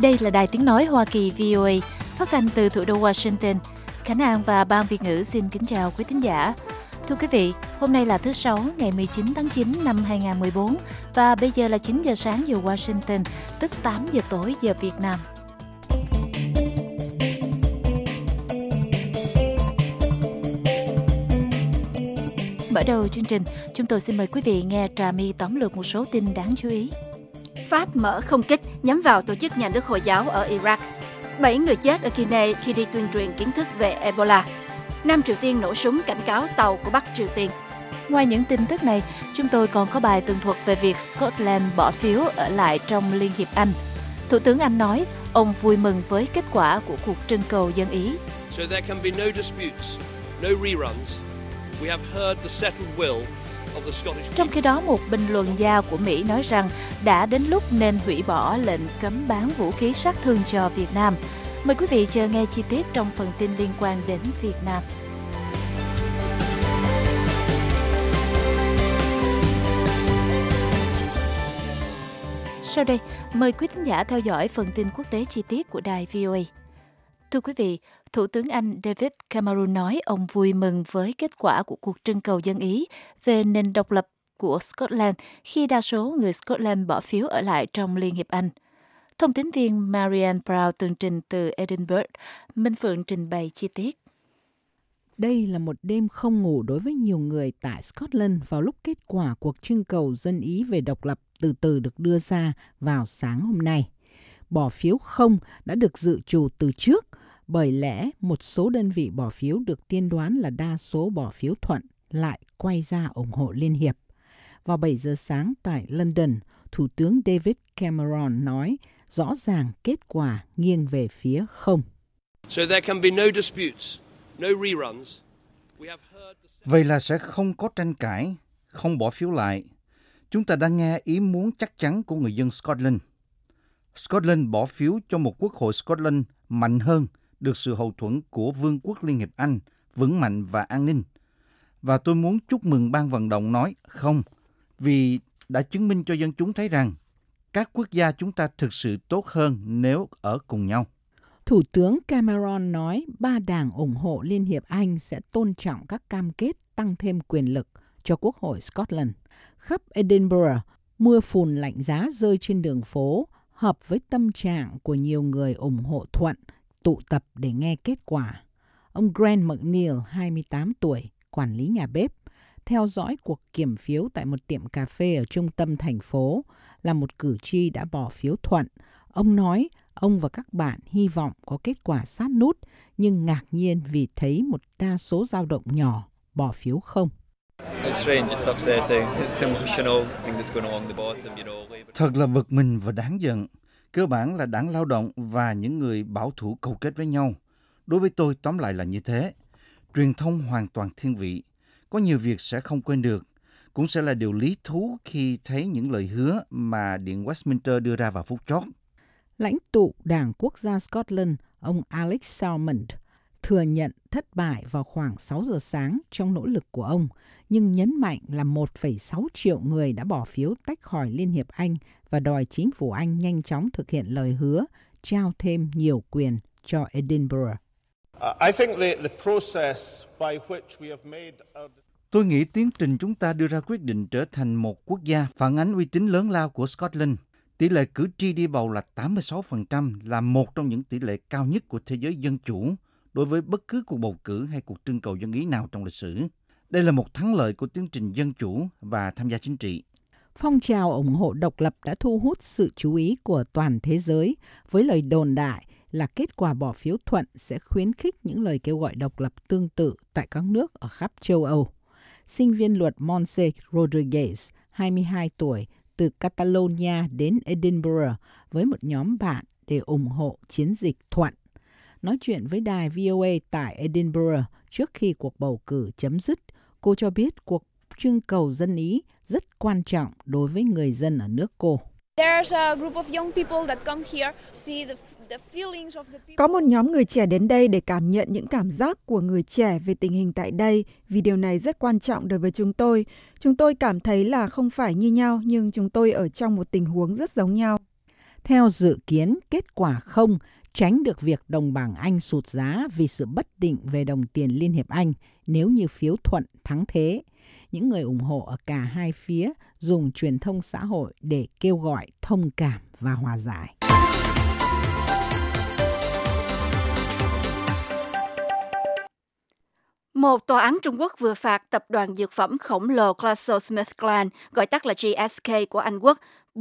Đây là Đài Tiếng Nói Hoa Kỳ VOA, phát thanh từ thủ đô Washington. Khánh An và Ban Việt ngữ xin kính chào quý thính giả. Thưa quý vị, hôm nay là thứ Sáu, ngày 19 tháng 9 năm 2014 và bây giờ là 9 giờ sáng giờ Washington, tức 8 giờ tối giờ Việt Nam. Mở đầu chương trình, chúng tôi xin mời quý vị nghe Trà My tóm lược một số tin đáng chú ý. Pháp mở không kích nhắm vào tổ chức nhà nước Hồi giáo ở Iraq. 7 người chết ở Guinea khi đi tuyên truyền kiến thức về Ebola. Nam Triều Tiên nổ súng cảnh cáo tàu của Bắc Triều Tiên. Ngoài những tin tức này, chúng tôi còn có bài tường thuật về việc Scotland bỏ phiếu ở lại trong Liên hiệp Anh. Thủ tướng Anh nói ông vui mừng với kết quả của cuộc trưng cầu dân Ý. So there can be no disputes, no reruns. We have heard the settled will of the Scottish people. Trong khi đó, một bình luận gia của Mỹ nói rằng đã đến lúc nên hủy bỏ lệnh cấm bán vũ khí sát thương cho Việt Nam. Mời quý vị chờ nghe chi tiết trong phần tin liên quan đến Việt Nam. Sau đây, mời quý thính giả theo dõi phần tin quốc tế chi tiết của đài VOA. Thưa quý vị, Thủ tướng Anh David Cameron nói ông vui mừng với kết quả của cuộc trưng cầu dân Ý về nền độc lập của Scotland khi đa số người Scotland bỏ phiếu ở lại trong Liên hiệp Anh. Thông tín viên Marianne Brown tường trình từ Edinburgh, Minh Phượng trình bày chi tiết. Đây là một đêm không ngủ đối với nhiều người tại Scotland vào lúc kết quả cuộc trưng cầu dân Ý về độc lập từ từ được đưa ra vào sáng hôm nay. Bỏ phiếu không đã được dự trù từ trước, bởi lẽ một số đơn vị bỏ phiếu được tiên đoán là đa số bỏ phiếu thuận lại quay ra ủng hộ Liên hiệp. Vào 7 giờ sáng tại London, Thủ tướng David Cameron nói rõ ràng kết quả nghiêng về phía không. So there can be no disputes, no reruns. Vậy là sẽ không có tranh cãi, không bỏ phiếu lại. Chúng ta đã nghe ý muốn chắc chắn của người dân Scotland. Scotland bỏ phiếu cho một quốc hội Scotland mạnh hơn, được sự hậu thuẫn của Vương quốc Liên hiệp Anh, vững mạnh và an ninh. Và tôi muốn chúc mừng ban vận động nói không, vì đã chứng minh cho dân chúng thấy rằng các quốc gia chúng ta thực sự tốt hơn nếu ở cùng nhau. Thủ tướng Cameron nói 3 đảng ủng hộ Liên hiệp Anh sẽ tôn trọng các cam kết tăng thêm quyền lực cho Quốc hội Scotland. Khắp Edinburgh, mưa phùn lạnh giá rơi trên đường phố, hợp với tâm trạng của nhiều người ủng hộ thuận, tụ tập để nghe kết quả. Ông Grant McNeil, 28 tuổi, quản lý nhà bếp, theo dõi cuộc kiểm phiếu tại một tiệm cà phê ở trung tâm thành phố, là một cử tri đã bỏ phiếu thuận. Ông nói ông và các bạn hy vọng có kết quả sát nút, nhưng ngạc nhiên vì thấy một đa số dao động nhỏ bỏ phiếu không. Thật là bực mình và đáng giận. Cơ bản là đảng lao động và những người bảo thủ cầu kết với nhau. Đối với tôi, tóm lại là như thế. Truyền thông hoàn toàn thiên vị. Có nhiều việc sẽ không quên được. Cũng sẽ là điều lý thú khi thấy những lời hứa mà Điện Westminster đưa ra vào phút chót. Lãnh tụ Đảng Quốc gia Scotland, ông Alex Salmond, thừa nhận thất bại vào khoảng 6 giờ sáng trong nỗ lực của ông, nhưng nhấn mạnh là 1,6 triệu người đã bỏ phiếu tách khỏi Liên hiệp Anh và đòi chính phủ Anh nhanh chóng thực hiện lời hứa, trao thêm nhiều quyền cho Edinburgh. Tôi nghĩ tiến trình chúng ta đưa ra quyết định trở thành một quốc gia phản ánh uy tín lớn lao của Scotland. Tỷ lệ cử tri đi bầu là 86%, là một trong những tỷ lệ cao nhất của thế giới dân chủ đối với bất cứ cuộc bầu cử hay cuộc trưng cầu dân Ý nào trong lịch sử. Đây là một thắng lợi của tiến trình dân chủ và tham gia chính trị. Phong trào ủng hộ độc lập đã thu hút sự chú ý của toàn thế giới với lời đồn đại là kết quả bỏ phiếu thuận sẽ khuyến khích những lời kêu gọi độc lập tương tự tại các nước ở khắp châu Âu. Sinh viên luật Montse Rodriguez, 22 tuổi, từ Catalonia đến Edinburgh với một nhóm bạn để ủng hộ chiến dịch thuận. Nói chuyện với đài VOA tại Edinburgh trước khi cuộc bầu cử chấm dứt, cô cho biết cuộc trưng cầu dân Ý rất quan trọng đối với người dân ở nước cô. Có một nhóm người trẻ đến đây để cảm nhận những cảm giác của người trẻ về tình hình tại đây, vì điều này rất quan trọng đối với chúng tôi. Chúng tôi cảm thấy là không phải như nhau, nhưng chúng tôi ở trong một tình huống rất giống nhau. Theo dự kiến, kết quả không tránh được việc đồng bảng Anh sụt giá vì sự bất định về đồng tiền Liên hiệp Anh nếu như phiếu thuận thắng thế. Những người ủng hộ ở cả hai phía dùng truyền thông xã hội để kêu gọi thông cảm và hòa giải. Một tòa án Trung Quốc vừa phạt tập đoàn dược phẩm khổng lồ GlaxoSmithKline, gọi tắt là GSK của Anh Quốc,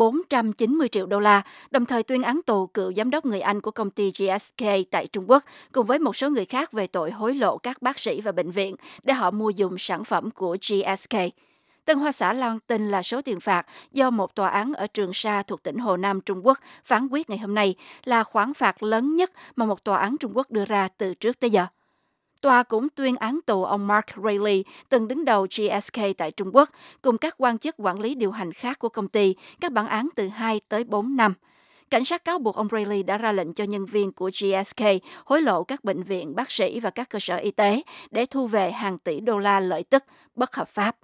490 triệu đô la, đồng thời tuyên án tù cựu giám đốc người Anh của công ty GSK tại Trung Quốc, cùng với một số người khác về tội hối lộ các bác sĩ và bệnh viện để họ mua dùng sản phẩm của GSK. Tân Hoa Xã loan tin là số tiền phạt do một tòa án ở Trường Sa thuộc tỉnh Hồ Nam Trung Quốc phán quyết ngày hôm nay là khoản phạt lớn nhất mà một tòa án Trung Quốc đưa ra từ trước tới giờ. Tòa cũng tuyên án tù ông Mark Rayleigh, từng đứng đầu GSK tại Trung Quốc, cùng các quan chức quản lý điều hành khác của công ty, các bản án từ 2 tới 4 năm. Cảnh sát cáo buộc ông Rayleigh đã ra lệnh cho nhân viên của GSK hối lộ các bệnh viện, bác sĩ và các cơ sở y tế để thu về hàng tỷ đô la lợi tức bất hợp pháp.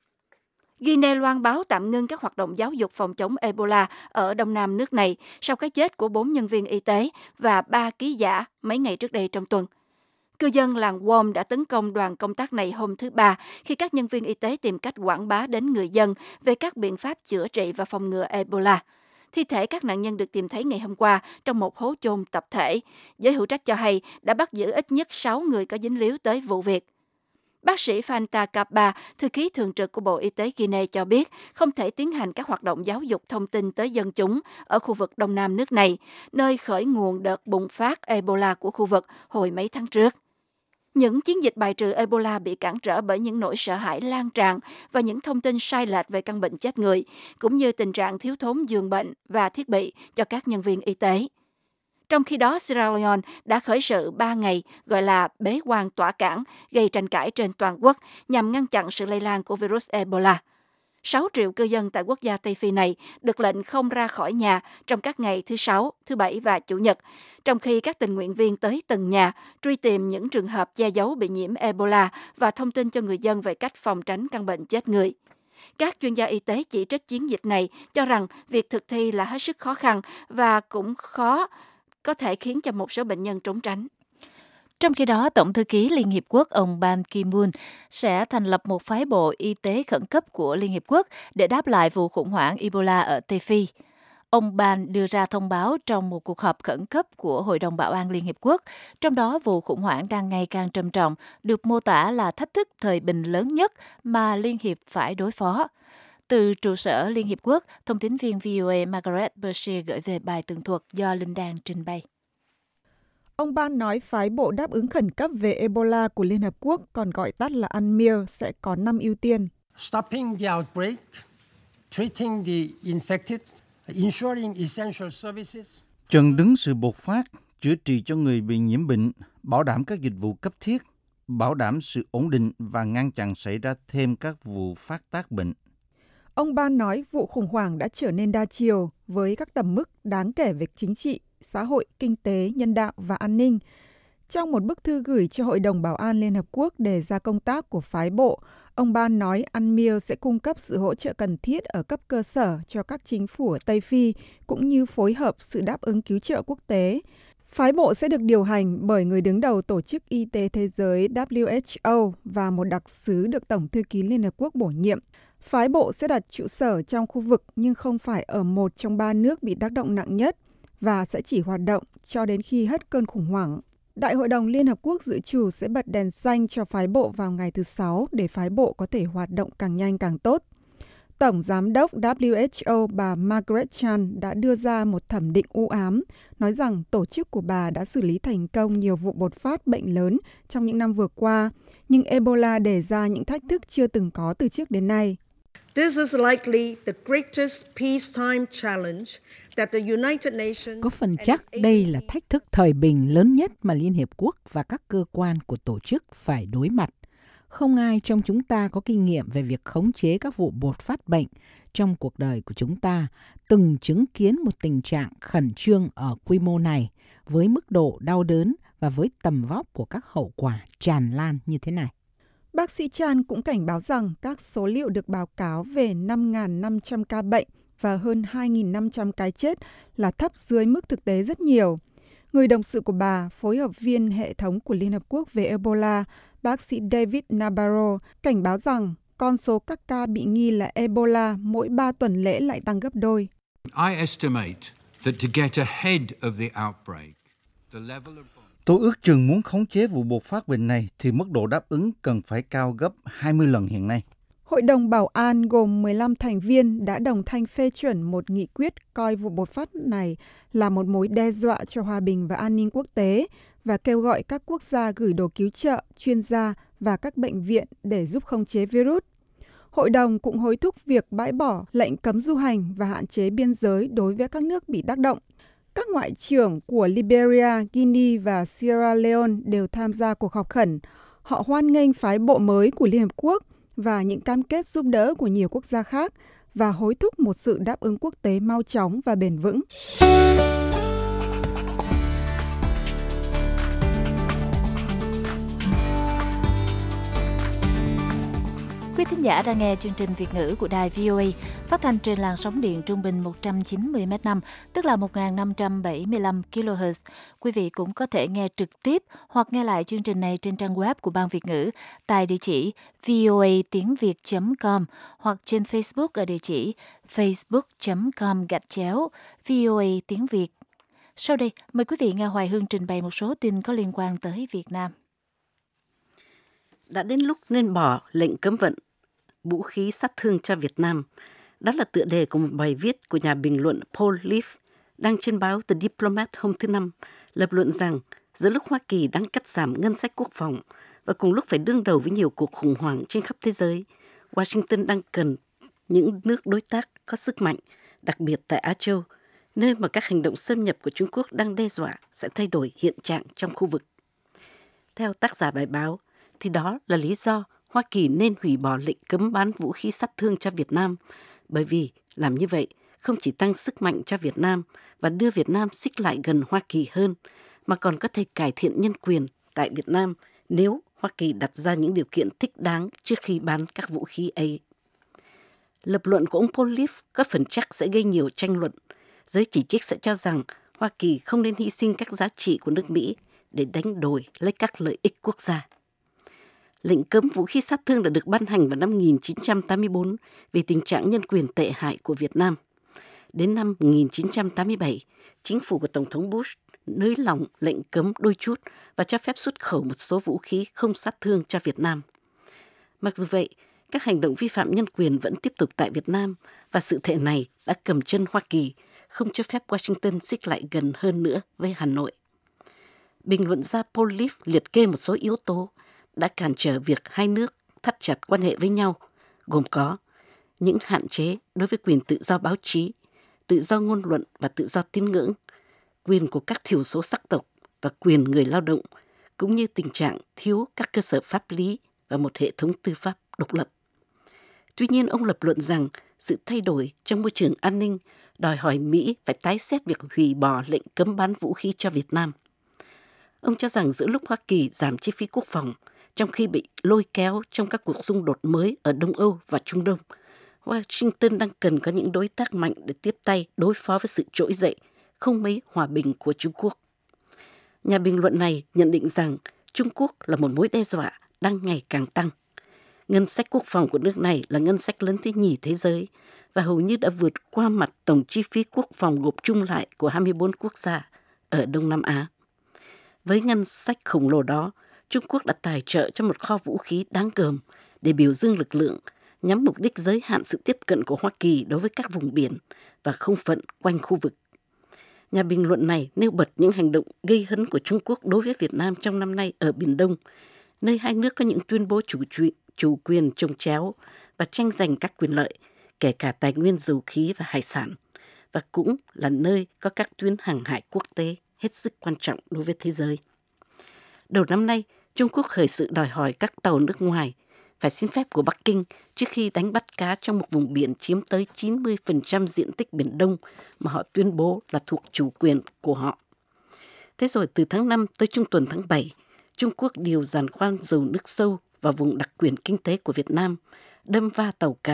Guinea loan báo tạm ngưng các hoạt động giáo dục phòng chống Ebola ở đông nam nước này sau cái chết của 4 nhân viên y tế và 3 ký giả mấy ngày trước đây trong tuần. Cư dân làng Wom đã tấn công đoàn công tác này hôm thứ Ba khi các nhân viên y tế tìm cách quảng bá đến người dân về các biện pháp chữa trị và phòng ngừa Ebola. Thi thể các nạn nhân được tìm thấy ngày hôm qua trong một hố chôn tập thể. Giới hữu trách cho hay đã bắt giữ ít nhất 6 người có dính líu tới vụ việc. Bác sĩ Fanta Kapa, thư ký thường trực của Bộ Y tế Guinea cho biết không thể tiến hành các hoạt động giáo dục thông tin tới dân chúng ở khu vực đông nam nước này, nơi khởi nguồn đợt bùng phát Ebola của khu vực hồi mấy tháng trước. Những chiến dịch bài trừ Ebola bị cản trở bởi những nỗi sợ hãi lan tràn và những thông tin sai lệch về căn bệnh chết người, cũng như tình trạng thiếu thốn giường bệnh và thiết bị cho các nhân viên y tế. Trong khi đó, Sierra Leone đã khởi sự 3 ngày gọi là bế quan tỏa cảng, gây tranh cãi trên toàn quốc nhằm ngăn chặn sự lây lan của virus Ebola. 6 triệu cư dân tại quốc gia Tây Phi này được lệnh không ra khỏi nhà trong các ngày thứ Sáu, thứ Bảy và Chủ nhật, trong khi các tình nguyện viên tới từng nhà truy tìm những trường hợp che giấu bị nhiễm Ebola và thông tin cho người dân về cách phòng tránh căn bệnh chết người. Các chuyên gia y tế chỉ trích chiến dịch này, cho rằng việc thực thi là hết sức khó khăn và cũng có thể khiến cho một số bệnh nhân trốn tránh. Trong khi đó, Tổng thư ký Liên Hiệp Quốc ông Ban Ki-moon sẽ thành lập một phái bộ y tế khẩn cấp của Liên Hiệp Quốc để đáp lại vụ khủng hoảng Ebola ở Tây Phi. Ông Ban đưa ra thông báo trong một cuộc họp khẩn cấp của Hội đồng Bảo an Liên Hiệp Quốc, trong đó vụ khủng hoảng đang ngày càng trầm trọng, được mô tả là thách thức thời bình lớn nhất mà Liên Hiệp phải đối phó. Từ trụ sở Liên Hiệp Quốc, thông tín viên VOA Margaret Bashir gửi về bài tường thuật do Linh Đan trình bày. Ông Ban nói phái bộ đáp ứng khẩn cấp về Ebola của Liên Hợp Quốc, còn gọi tắt là UNMIR, sẽ có 5 ưu tiên. Stopping the outbreak, treating the infected, ensuring essential services. Chặn đứng sự bùng phát, chữa trị cho người bị nhiễm bệnh, bảo đảm các dịch vụ cấp thiết, bảo đảm sự ổn định và ngăn chặn xảy ra thêm các vụ phát tác bệnh. Ông Ban nói vụ khủng hoảng đã trở nên đa chiều với các tầm mức đáng kể về chính trị, xã hội, kinh tế, nhân đạo và an ninh. Trong một bức thư gửi cho Hội đồng Bảo an Liên Hợp Quốc đề ra công tác của phái bộ, ông Ban nói UNMIR sẽ cung cấp sự hỗ trợ cần thiết ở cấp cơ sở cho các chính phủ ở Tây Phi, cũng như phối hợp sự đáp ứng cứu trợ quốc tế. Phái bộ sẽ được điều hành bởi người đứng đầu Tổ chức Y tế Thế giới WHO và một đặc sứ được Tổng thư ký Liên Hợp Quốc bổ nhiệm. Phái bộ sẽ đặt trụ sở trong khu vực nhưng không phải ở một trong 3 nước bị tác động nặng nhất và sẽ chỉ hoạt động cho đến khi hết cơn khủng hoảng. Đại hội đồng Liên Hợp Quốc dự trù sẽ bật đèn xanh cho phái bộ vào ngày thứ Sáu để phái bộ có thể hoạt động càng nhanh càng tốt. Tổng Giám đốc WHO bà Margaret Chan đã đưa ra một thẩm định u ám, nói rằng tổ chức của bà đã xử lý thành công nhiều vụ bột phát bệnh lớn trong những năm vừa qua, nhưng Ebola đề ra những thách thức chưa từng có từ trước đến nay. This is likely the greatest peacetime challenge that the United Nations. Có phần chắc đây là thách thức thời bình lớn nhất mà Liên Hiệp Quốc và các cơ quan của tổ chức phải đối mặt. Không ai trong chúng ta có kinh nghiệm về việc khống chế các vụ bột phát bệnh trong cuộc đời của chúng ta từng chứng kiến một tình trạng khẩn trương ở quy mô này với mức độ đau đớn và với tầm vóc của các hậu quả tràn lan như thế này. Bác sĩ Chan cũng cảnh báo rằng các số liệu được báo cáo về 5.500 ca bệnh và hơn 2.500 cái chết là thấp dưới mức thực tế rất nhiều. Người đồng sự của bà, phối hợp viên hệ thống của Liên Hợp Quốc về Ebola, bác sĩ David Nabarro, cảnh báo rằng con số các ca bị nghi là Ebola mỗi 3 tuần lễ lại tăng gấp đôi. Tôi ước chừng muốn khống chế vụ bùng phát bệnh này thì mức độ đáp ứng cần phải cao gấp 20 lần hiện nay. Hội đồng Bảo an gồm 15 thành viên đã đồng thanh phê chuẩn một nghị quyết coi vụ bùng phát này là một mối đe dọa cho hòa bình và an ninh quốc tế và kêu gọi các quốc gia gửi đồ cứu trợ, chuyên gia và các bệnh viện để giúp khống chế virus. Hội đồng cũng hối thúc việc bãi bỏ lệnh cấm du hành và hạn chế biên giới đối với các nước bị tác động. Các ngoại trưởng của Liberia, Guinea và Sierra Leone đều tham gia cuộc họp khẩn. Họ hoan nghênh phái bộ mới của Liên Hợp Quốc và những cam kết giúp đỡ của nhiều quốc gia khác và hối thúc một sự đáp ứng quốc tế mau chóng và bền vững. Quý thính giả đang nghe chương trình Việt ngữ của đài VOA, phát thanh trên làn sóng điện trung bình 190 m/5, tức là 1.575 kHz. Quý vị cũng có thể nghe trực tiếp hoặc nghe lại chương trình này trên trang web của Ban Việt ngữ tại địa chỉ voatiengviet.com hoặc trên Facebook ở địa chỉ facebook.com/VOA tiếng Việt. Sau đây, mời quý vị nghe Hoài Hương trình bày một số tin có liên quan tới Việt Nam. Đã đến lúc nên bỏ lệnh cấm vận vũ khí sát thương cho Việt Nam. Đó là tựa đề của một bài viết của nhà bình luận Paul Leaf đăng trên báo The Diplomat hôm thứ Năm, lập luận rằng giữa lúc Hoa Kỳ đang cắt giảm ngân sách quốc phòng và cùng lúc phải đương đầu với nhiều cuộc khủng hoảng trên khắp thế giới, Washington đang cần những nước đối tác có sức mạnh, đặc biệt tại Á Châu, nơi mà các hành động xâm nhập của Trung Quốc đang đe dọa sẽ thay đổi hiện trạng trong khu vực. Theo tác giả bài báo, thì đó là lý do Hoa Kỳ nên hủy bỏ lệnh cấm bán vũ khí sát thương cho Việt Nam, bởi vì làm như vậy không chỉ tăng sức mạnh cho Việt Nam và đưa Việt Nam xích lại gần Hoa Kỳ hơn, mà còn có thể cải thiện nhân quyền tại Việt Nam nếu Hoa Kỳ đặt ra những điều kiện thích đáng trước khi bán các vũ khí ấy. Lập luận của ông Paul Leaf có phần chắc sẽ gây nhiều tranh luận. Giới chỉ trích sẽ cho rằng Hoa Kỳ không nên hy sinh các giá trị của nước Mỹ để đánh đổi lấy các lợi ích quốc gia. Lệnh cấm vũ khí sát thương đã được ban hành vào năm 1984 vì tình trạng nhân quyền tệ hại của Việt Nam. Đến năm 1987, chính phủ của Tổng thống Bush nới lỏng lệnh cấm đôi chút và cho phép xuất khẩu một số vũ khí không sát thương cho Việt Nam. Mặc dù vậy, các hành động vi phạm nhân quyền vẫn tiếp tục tại Việt Nam và sự thể này đã cầm chân Hoa Kỳ, không cho phép Washington xích lại gần hơn nữa với Hà Nội. Bình luận gia Paul Leaf liệt kê một số yếu tố đã cản trở việc hai nước thắt chặt quan hệ với nhau, gồm có những hạn chế đối với quyền tự do báo chí, tự do ngôn luận và tự do tín ngưỡng, quyền của các thiểu số sắc tộc và quyền người lao động, cũng như tình trạng thiếu các cơ sở pháp lý và một hệ thống tư pháp độc lập. Tuy nhiên, ông lập luận rằng sự thay đổi trong môi trường an ninh đòi hỏi Mỹ phải tái xét việc hủy bỏ lệnh cấm bán vũ khí cho Việt Nam. Ông cho rằng giữa lúc Hoa Kỳ giảm chi phí quốc phòng, trong khi bị lôi kéo trong các cuộc xung đột mới ở Đông Âu và Trung Đông, Washington đang cần có những đối tác mạnh để tiếp tay đối phó với sự trỗi dậy, không mấy hòa bình của Trung Quốc. Nhà bình luận này nhận định rằng Trung Quốc là một mối đe dọa đang ngày càng tăng. Ngân sách quốc phòng của nước này là ngân sách lớn thứ nhì thế giới và hầu như đã vượt qua mặt tổng chi phí quốc phòng gộp chung lại của 24 quốc gia ở Đông Nam Á. Với ngân sách khổng lồ đó, Trung Quốc đã tài trợ cho một kho vũ khí đáng gờm để biểu dương lực lượng, nhắm mục đích giới hạn sự tiếp cận của Hoa Kỳ đối với các vùng biển và không phận quanh khu vực. Nhà bình luận này nêu bật những hành động gây hấn của Trung Quốc đối với Việt Nam trong năm nay ở Biển Đông, nơi hai nước có những tuyên bố chủ quyền chồng chéo và tranh giành các quyền lợi, kể cả tài nguyên dầu khí và hải sản, và cũng là nơi có các tuyến hàng hải quốc tế hết sức quan trọng đối với thế giới. Đầu năm nay, Trung Quốc khởi sự đòi hỏi các tàu nước ngoài phải xin phép của Bắc Kinh trước khi đánh bắt cá trong một vùng biển chiếm tới 90% diện tích Biển Đông mà họ tuyên bố là thuộc chủ quyền của họ. Thế rồi từ tháng 5 tới trung tuần tháng 7, Trung Quốc điều giàn khoan dầu nước sâu vào vùng đặc quyền kinh tế của Việt Nam, đâm va tàu cá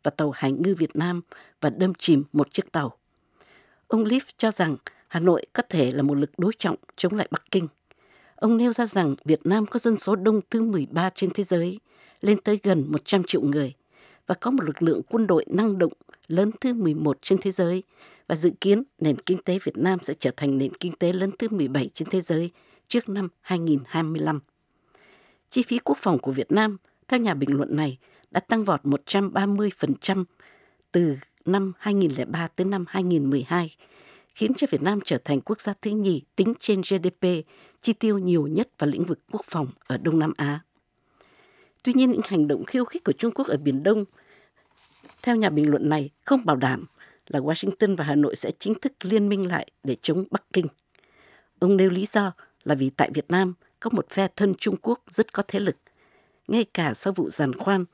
vào tàu Hải ngư Việt Nam và đâm chìm một chiếc tàu. Ông Leaf cho rằng Hà Nội có thể là một lực đối trọng chống lại Bắc Kinh. Ông nêu ra rằng Việt Nam có dân số đông thứ 13 trên thế giới, lên tới gần 100 triệu người, và có một lực lượng quân đội năng động lớn thứ 11 trên thế giới, và dự kiến nền kinh tế Việt Nam sẽ trở thành nền kinh tế lớn thứ 17 trên thế giới trước năm 2025. Chi phí quốc phòng của Việt Nam, theo nhà bình luận này, đã tăng vọt 130% từ năm 2003 tới năm 2012, khiến cho Việt Nam trở thành quốc gia thứ nhì tính trên GDP, chi tiêu nhiều nhất vào lĩnh vực quốc phòng ở Đông Nam Á. Tuy nhiên, những hành động khiêu khích của Trung Quốc ở Biển Đông, theo nhà bình luận này, không bảo đảm là Washington và Hà Nội sẽ chính thức liên minh lại để chống Bắc Kinh. Ông nêu lý do là vì tại Việt Nam có một phe thân Trung Quốc rất có thế lực. Ngay cả sau vụ giàn khoan,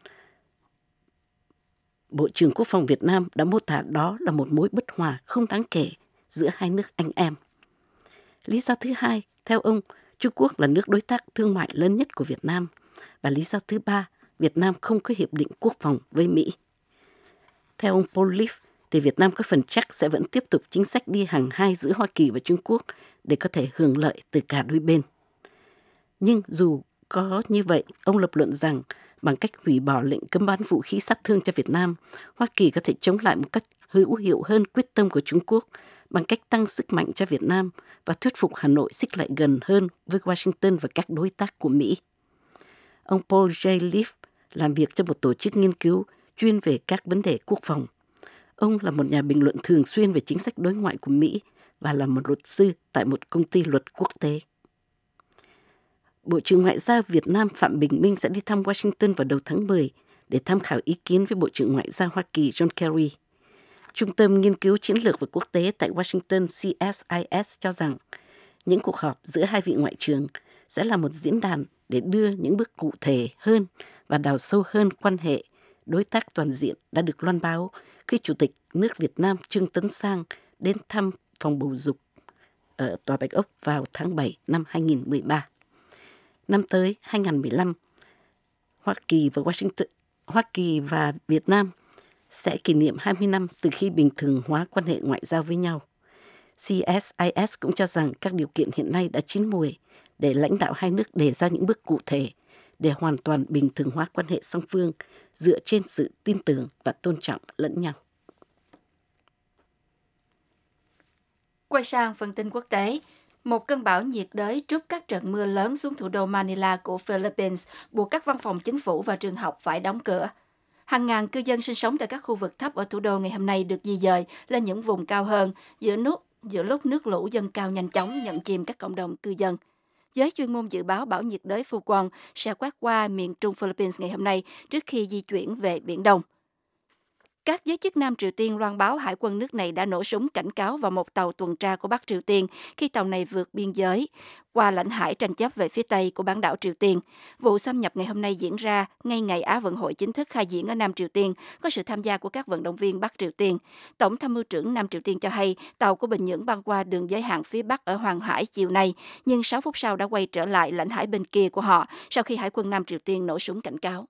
Bộ trưởng Quốc phòng Việt Nam đã mô tả đó là một mối bất hòa không đáng kể giữa hai nước anh em. Lý do thứ hai, theo ông, Trung Quốc là nước đối tác thương mại lớn nhất của Việt Nam. Và lý do thứ ba, Việt Nam không có hiệp định quốc phòng với Mỹ. Theo ông Paul Leaf, thì Việt Nam có phần chắc sẽ vẫn tiếp tục chính sách đi hàng hai giữa Hoa Kỳ và Trung Quốc để có thể hưởng lợi từ cả đôi bên. Nhưng dù có như vậy, ông lập luận rằng bằng cách hủy bỏ lệnh cấm bán vũ khí sát thương cho Việt Nam, Hoa Kỳ có thể chống lại một cách hữu hiệu hơn quyết tâm của Trung Quốc bằng cách tăng sức mạnh cho Việt Nam và thuyết phục Hà Nội xích lại gần hơn với Washington và các đối tác của Mỹ. Ông Paul J. Leaf làm việc cho một tổ chức nghiên cứu chuyên về các vấn đề quốc phòng. Ông là một nhà bình luận thường xuyên về chính sách đối ngoại của Mỹ và là một luật sư tại một công ty luật quốc tế. Bộ trưởng Ngoại giao Việt Nam Phạm Bình Minh sẽ đi thăm Washington vào đầu tháng 10 để tham khảo ý kiến với Bộ trưởng Ngoại giao Hoa Kỳ John Kerry. Trung tâm Nghiên cứu Chiến lược và Quốc tế tại Washington CSIS cho rằng những cuộc họp giữa hai vị ngoại trưởng sẽ là một diễn đàn để đưa những bước cụ thể hơn và đào sâu hơn quan hệ đối tác toàn diện đã được loan báo khi Chủ tịch nước Việt Nam Trương Tấn Sang đến thăm phòng bầu dục ở Tòa Bạch Ốc vào tháng 7 năm 2013. Năm tới 2015, Hoa Kỳ và Việt Nam sẽ kỷ niệm 20 năm từ khi bình thường hóa quan hệ ngoại giao với nhau. CSIS cũng cho rằng các điều kiện hiện nay đã chín muồi để lãnh đạo hai nước đề ra những bước cụ thể để hoàn toàn bình thường hóa quan hệ song phương dựa trên sự tin tưởng và tôn trọng lẫn nhau. Quay sang phần tin quốc tế, một cơn bão nhiệt đới trút các trận mưa lớn xuống thủ đô Manila của Philippines, buộc các văn phòng chính phủ và trường học phải đóng cửa. Hàng ngàn cư dân sinh sống tại các khu vực thấp ở thủ đô ngày hôm nay được di dời lên những vùng cao hơn giữa lúc nước lũ dâng cao nhanh chóng nhận chìm các cộng đồng cư dân. Giới chuyên môn dự báo bão nhiệt đới Phu Quang sẽ quét qua miền trung Philippines ngày hôm nay trước khi di chuyển về Biển Đông. Các giới chức Nam Triều Tiên loan báo hải quân nước này đã nổ súng cảnh cáo vào một tàu tuần tra của Bắc Triều Tiên khi tàu này vượt biên giới qua lãnh hải tranh chấp về phía Tây của bán đảo Triều Tiên. Vụ xâm nhập ngày hôm nay diễn ra ngay ngày Á vận hội chính thức khai diễn ở Nam Triều Tiên, có sự tham gia của các vận động viên Bắc Triều Tiên. Tổng tham mưu trưởng Nam Triều Tiên cho hay tàu của Bình Nhưỡng băng qua đường giới hạn phía Bắc ở Hoàng Hải chiều nay, nhưng 6 phút sau đã quay trở lại lãnh hải bên kia của họ sau khi hải quân Nam Triều Tiên nổ súng cảnh cáo.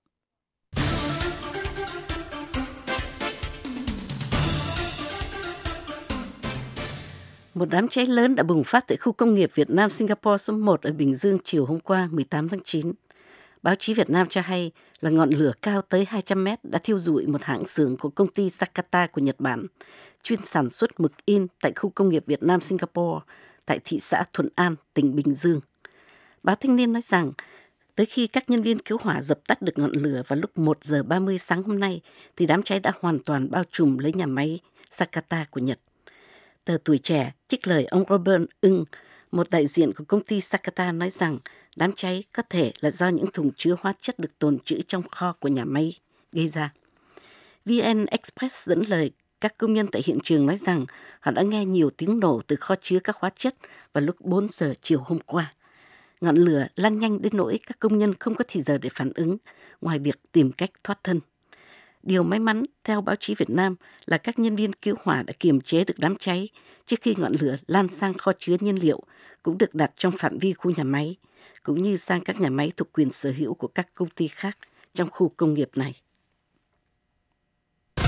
Một đám cháy lớn đã bùng phát tại khu công nghiệp Việt Nam Singapore số 1 ở Bình Dương chiều hôm qua 18 tháng 9. Báo chí Việt Nam cho hay là ngọn lửa cao tới 200 mét đã thiêu rụi một hãng xưởng của công ty Sakata của Nhật Bản, chuyên sản xuất mực in tại khu công nghiệp Việt Nam Singapore tại thị xã Thuận An, tỉnh Bình Dương. Báo Thanh niên nói rằng tới khi các nhân viên cứu hỏa dập tắt được ngọn lửa vào lúc 1 giờ 30 sáng hôm nay thì đám cháy đã hoàn toàn bao trùm lấy nhà máy Sakata của Nhật. Tờ Tuổi Trẻ trích lời ông Robert Ưng, một đại diện của công ty Sakata nói rằng đám cháy có thể là do những thùng chứa hóa chất được tồn trữ trong kho của nhà máy gây ra. VN Express dẫn lời các công nhân tại hiện trường nói rằng họ đã nghe nhiều tiếng nổ từ kho chứa các hóa chất vào lúc 4 giờ chiều hôm qua. Ngọn lửa lan nhanh đến nỗi các công nhân không có thời giờ để phản ứng, ngoài việc tìm cách thoát thân. Điều may mắn, theo báo chí Việt Nam, là các nhân viên cứu hỏa đã kiềm chế được đám cháy trước khi ngọn lửa lan sang kho chứa nhiên liệu, cũng được đặt trong phạm vi khu nhà máy, cũng như sang các nhà máy thuộc quyền sở hữu của các công ty khác trong khu công nghiệp này.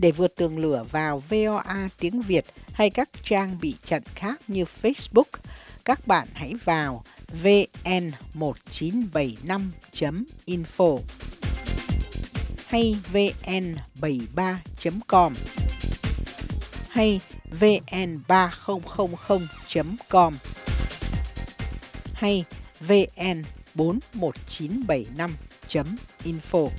Để vượt tường lửa vào VOA tiếng Việt hay các trang bị chặn khác như Facebook, các bạn hãy vào vn1975.info hay vn73.com hay vn3000.com hay vn41975.info.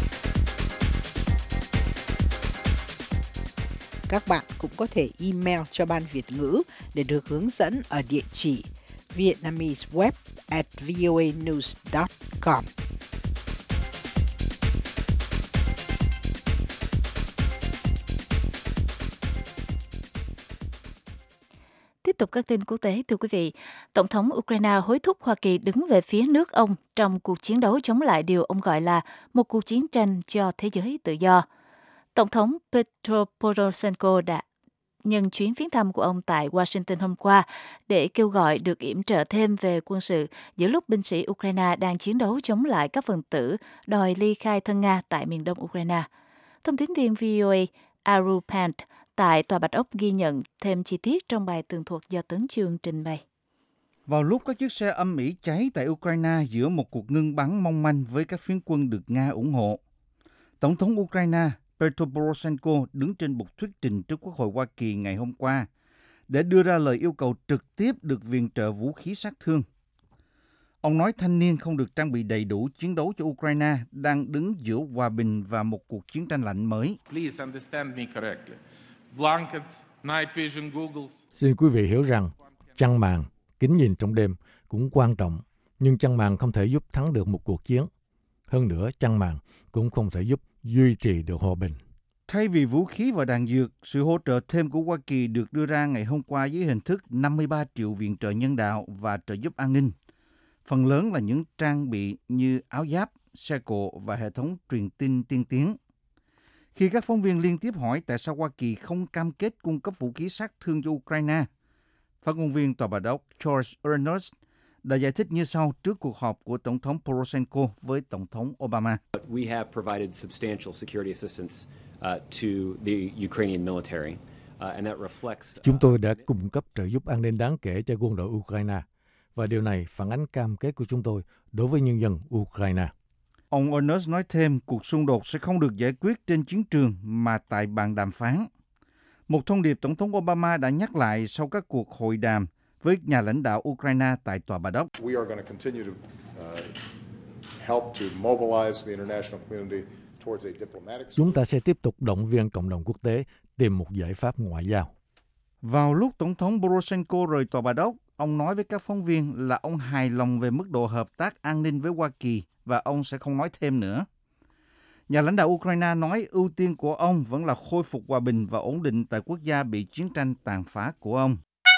Các bạn cũng có thể email cho Ban Việt ngữ để được hướng dẫn ở địa chỉ vietnameseweb@voanews.com. Tiếp tục các tin quốc tế, thưa quý vị. Tổng thống Ukraine hối thúc Hoa Kỳ đứng về phía nước ông trong cuộc chiến đấu chống lại điều ông gọi là một cuộc chiến tranh cho thế giới tự do. Tổng thống Petro Poroshenko đã nhân chuyến viếng thăm của ông tại Washington hôm qua để kêu gọi được yểm trợ thêm về quân sự giữa lúc binh sĩ Ukraine đang chiến đấu chống lại các phần tử đòi ly khai thân Nga tại miền đông Ukraine. Thông tín viên VOA Aru Pant tại Tòa Bạch Ốc ghi nhận thêm chi tiết trong bài tường thuật do Tấn Chương trình bày. Vào lúc các chiếc xe âm ỉ cháy tại Ukraine giữa một cuộc ngưng bắn mong manh với các phiến quân được Nga ủng hộ, Tổng thống Ukraine Petro Poroshenko đứng trên bục thuyết trình trước Quốc hội Hoa Kỳ ngày hôm qua để đưa ra lời yêu cầu trực tiếp được viện trợ vũ khí sát thương. Ông nói thanh niên không được trang bị đầy đủ chiến đấu cho Ukraine đang đứng giữa hòa bình và một cuộc chiến tranh lạnh mới. Xin quý vị hiểu rằng chăn màn, kính nhìn trong đêm cũng quan trọng, nhưng chăn màn không thể giúp thắng được một cuộc chiến. Hơn nữa, chăn màn cũng không thể giúp duy trì được hòa bình. Thay vì vũ khí và đạn dược, sự hỗ trợ thêm của Hoa Kỳ được đưa ra ngày hôm qua dưới hình thức 53 triệu viện trợ nhân đạo và trợ giúp an ninh. Phần lớn là những trang bị như áo giáp, xe cộ và hệ thống truyền tin tiên tiến. Khi các phóng viên liên tiếp hỏi tại sao Hoa Kỳ không cam kết cung cấp vũ khí sát thương cho Ukraine, phát ngôn viên Tòa Bạch Ốc George Ernest đã giải thích như sau trước cuộc họp của Tổng thống Poroshenko với Tổng thống Obama. We have provided substantial security assistance to the Ukrainian military, and that reflects. Chúng tôi đã cung cấp trợ giúp an ninh đáng kể cho quân đội Ukraine, và điều này phản ánh cam kết của chúng tôi đối với nhân dân Ukraine. Ông Ernest nói thêm cuộc xung đột sẽ không được giải quyết trên chiến trường mà tại bàn đàm phán. Một thông điệp Tổng thống Obama đã nhắc lại sau các cuộc hội đàm với nhà lãnh đạo Ukraine tại Tòa Bạch Ốc. Chúng ta sẽ tiếp tục động viên cộng đồng quốc tế tìm một giải pháp ngoại giao. Vào lúc Tổng thống Poroshenko rời Tòa Bạch Ốc, ông nói với các phóng viên là ông hài lòng về mức độ hợp tác an ninh với Hoa Kỳ và ông sẽ không nói thêm nữa. Nhà lãnh đạo Ukraine nói ưu tiên của ông vẫn là khôi phục hòa bình và ổn định tại quốc gia bị chiến tranh tàn phá của ông.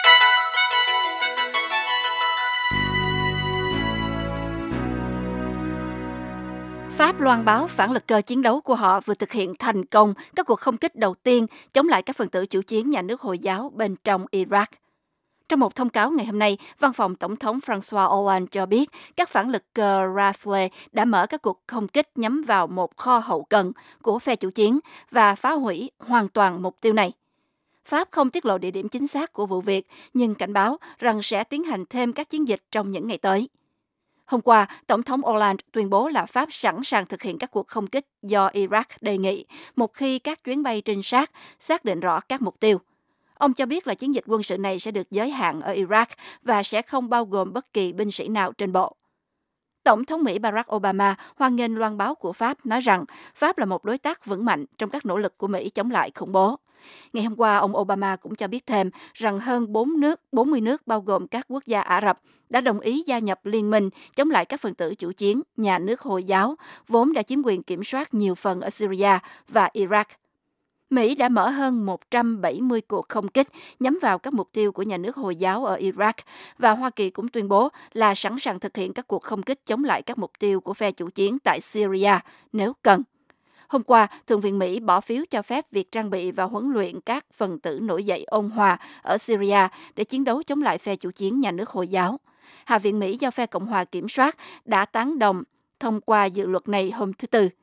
Pháp loan báo phản lực cơ chiến đấu của họ vừa thực hiện thành công các cuộc không kích đầu tiên chống lại các phần tử chủ chiến nhà nước Hồi giáo bên trong Iraq. Trong một thông cáo ngày hôm nay, Văn phòng Tổng thống François Hollande cho biết các phản lực cơ Rafale đã mở các cuộc không kích nhắm vào một kho hậu cần của phe chủ chiến và phá hủy hoàn toàn mục tiêu này. Pháp không tiết lộ địa điểm chính xác của vụ việc, nhưng cảnh báo rằng sẽ tiến hành thêm các chiến dịch trong những ngày tới. Hôm qua, Tổng thống Hollande tuyên bố là Pháp sẵn sàng thực hiện các cuộc không kích do Iraq đề nghị một khi các chuyến bay trinh sát xác định rõ các mục tiêu. Ông cho biết là chiến dịch quân sự này sẽ được giới hạn ở Iraq và sẽ không bao gồm bất kỳ binh sĩ nào trên bộ. Tổng thống Mỹ Barack Obama hoan nghênh loan báo của Pháp, nói rằng Pháp là một đối tác vững mạnh trong các nỗ lực của Mỹ chống lại khủng bố. Ngày hôm qua, ông Obama cũng cho biết thêm rằng hơn 40 nước bao gồm các quốc gia Ả Rập đã đồng ý gia nhập liên minh chống lại các phần tử chủ chiến nhà nước Hồi giáo, vốn đã chiếm quyền kiểm soát nhiều phần ở Syria và Iraq. Mỹ đã mở hơn 170 cuộc không kích nhắm vào các mục tiêu của nhà nước Hồi giáo ở Iraq, và Hoa Kỳ cũng tuyên bố là sẵn sàng thực hiện các cuộc không kích chống lại các mục tiêu của phe chủ chiến tại Syria nếu cần. Hôm qua, Thượng viện Mỹ bỏ phiếu cho phép việc trang bị và huấn luyện các phần tử nổi dậy ôn hòa ở Syria để chiến đấu chống lại phe chủ chiến nhà nước Hồi giáo. Hạ viện Mỹ do phe Cộng hòa kiểm soát đã tán đồng thông qua dự luật này hôm thứ Tư.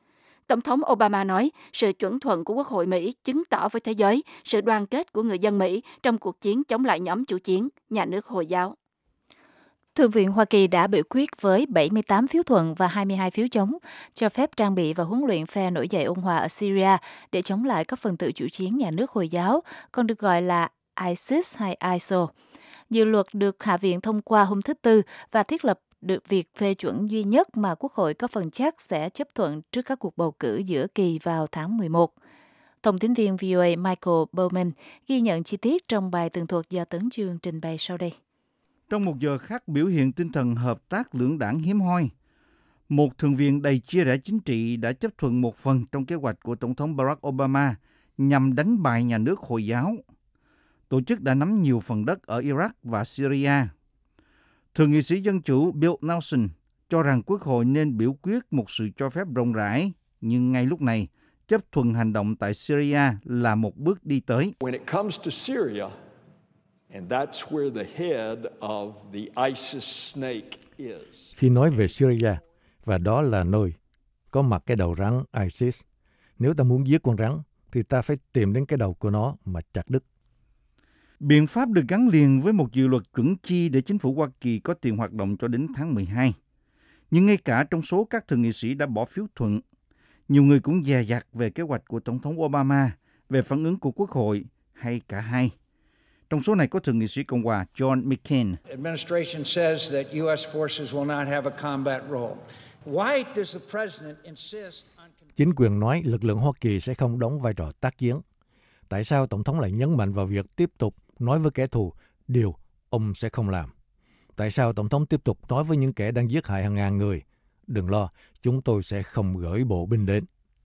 Tổng thống Obama nói sự chuẩn thuận của Quốc hội Mỹ chứng tỏ với thế giới sự đoàn kết của người dân Mỹ trong cuộc chiến chống lại nhóm chủ chiến nhà nước Hồi giáo. Thượng viện Hoa Kỳ đã biểu quyết với 78 phiếu thuận và 22 phiếu chống cho phép trang bị và huấn luyện phe nổi dậy ôn hòa ở Syria để chống lại các phần tử chủ chiến nhà nước Hồi giáo, còn được gọi là ISIS hay ISIL. Dự luật được Hạ viện thông qua hôm thứ Tư và thiết lập được việc phê chuẩn duy nhất mà Quốc hội có phần chắc sẽ chấp thuận trước các cuộc bầu cử giữa kỳ vào tháng 11. Thông tín viên VOA Michael Bowman ghi nhận chi tiết trong bài tường thuật do Tấn Chương trình bày sau đây. Trong một giờ khác biểu hiện tinh thần hợp tác lưỡng đảng hiếm hoi, một thượng viện đầy chia rẽ chính trị đã chấp thuận một phần trong kế hoạch của Tổng thống Barack Obama nhằm đánh bại nhà nước Hồi giáo. Tổ chức đã nắm nhiều phần đất ở Iraq và Syria. Thượng nghị sĩ Dân chủ Bill Nelson cho rằng Quốc hội nên biểu quyết một sự cho phép rộng rãi, nhưng ngay lúc này, chấp thuận hành động tại Syria là một bước đi tới. When it comes to Syria, and that's where the head of the ISIS snake is. Khi nói về Syria, và đó là nơi có mặt cái đầu rắn ISIS. Nếu ta muốn giết con rắn, thì ta phải tìm đến cái đầu của nó mà chặt đứt. Biện pháp được gắn liền với một dự luật chuẩn chi để chính phủ Hoa Kỳ có tiền hoạt động cho đến tháng 12. Nhưng ngay cả trong số các thượng nghị sĩ đã bỏ phiếu thuận, nhiều người cũng dè dặt về kế hoạch của Tổng thống Obama, về phản ứng của Quốc hội hay cả hai. Trong số này có thượng nghị sĩ Cộng hòa John McCain. Administration says that U.S. forces will not have a combat role. Why does the president insist on... Chính quyền nói lực lượng Hoa Kỳ sẽ không đóng vai trò tác chiến. Tại sao Tổng thống lại nhấn mạnh vào việc tiếp tục nói với kẻ thù điều ông sẽ không làm? Tại sao Tổng thống tiếp tục nói với những kẻ đang giết hại hàng ngàn người, đừng lo, chúng tôi sẽ không gửi bộ binh đến?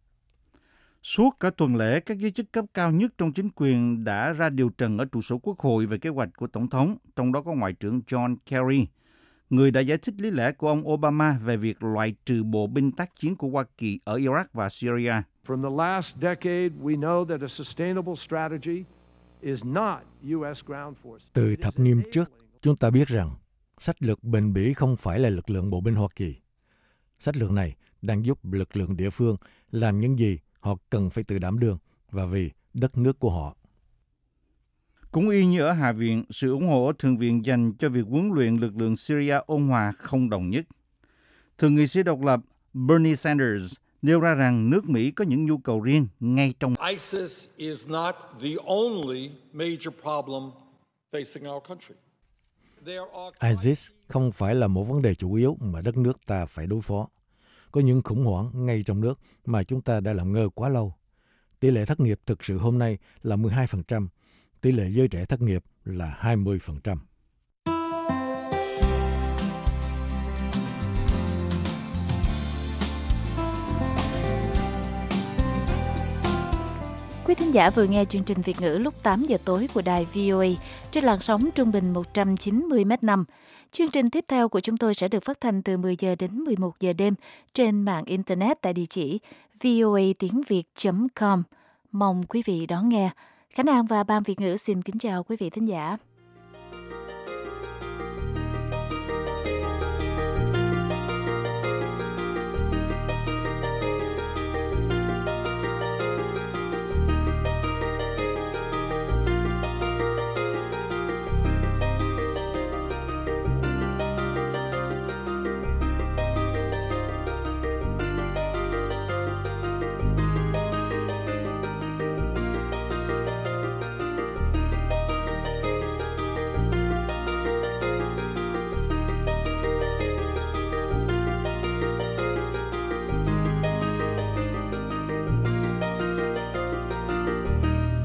Suốt cả tuần lễ, các giới chức cấp cao nhất trong chính quyền đã ra điều trần ở trụ sở Quốc hội về kế hoạch của Tổng thống, trong đó có Ngoại trưởng John Kerry, người đã giải thích lý lẽ của ông Obama về việc loại trừ bộ binh tác chiến của Hoa Kỳ ở Iraq và Syria. From the last decade, we know that a sustainable strategy is not U.S. ground force. Từ thập niên trước, chúng ta biết rằng sách lược bền bỉ không phải là lực lượng bộ binh Hoa Kỳ. Sách lược này đang giúp lực lượng địa phương làm những gì họ cần phải tự đảm đương và vì đất nước của họ. Cũng y như ở Hạ viện, sự ủng hộ ở Thượng viện dành cho việc huấn luyện lực lượng Syria ôn hòa không đồng nhất. Thượng nghị sĩ độc lập Bernie Sanders nêu ra rằng nước Mỹ có những nhu cầu riêng ngay trong. ISIS is not the only major problem facing our country. ISIS không phải là một vấn đề chủ yếu mà đất nước ta phải đối phó. Có những khủng hoảng ngay trong nước mà chúng ta đã làm ngơ quá lâu. Tỷ lệ thất nghiệp thực sự hôm nay là 12%, tỷ lệ giới trẻ thất nghiệp là 20%. Quý thính giả vừa nghe chương trình Việt ngữ lúc 8 giờ tối của đài VOA trên làn sóng trung bình 190 m/5. Chương trình tiếp theo của chúng tôi sẽ được phát thanh từ 10 giờ đến 11 giờ đêm trên mạng Internet tại địa chỉ voatiengviet.com. Mong quý vị đón nghe. Khánh An và Ban Việt ngữ xin kính chào quý vị thính giả.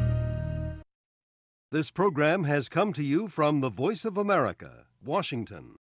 This program has come to you from the Voice of America, Washington.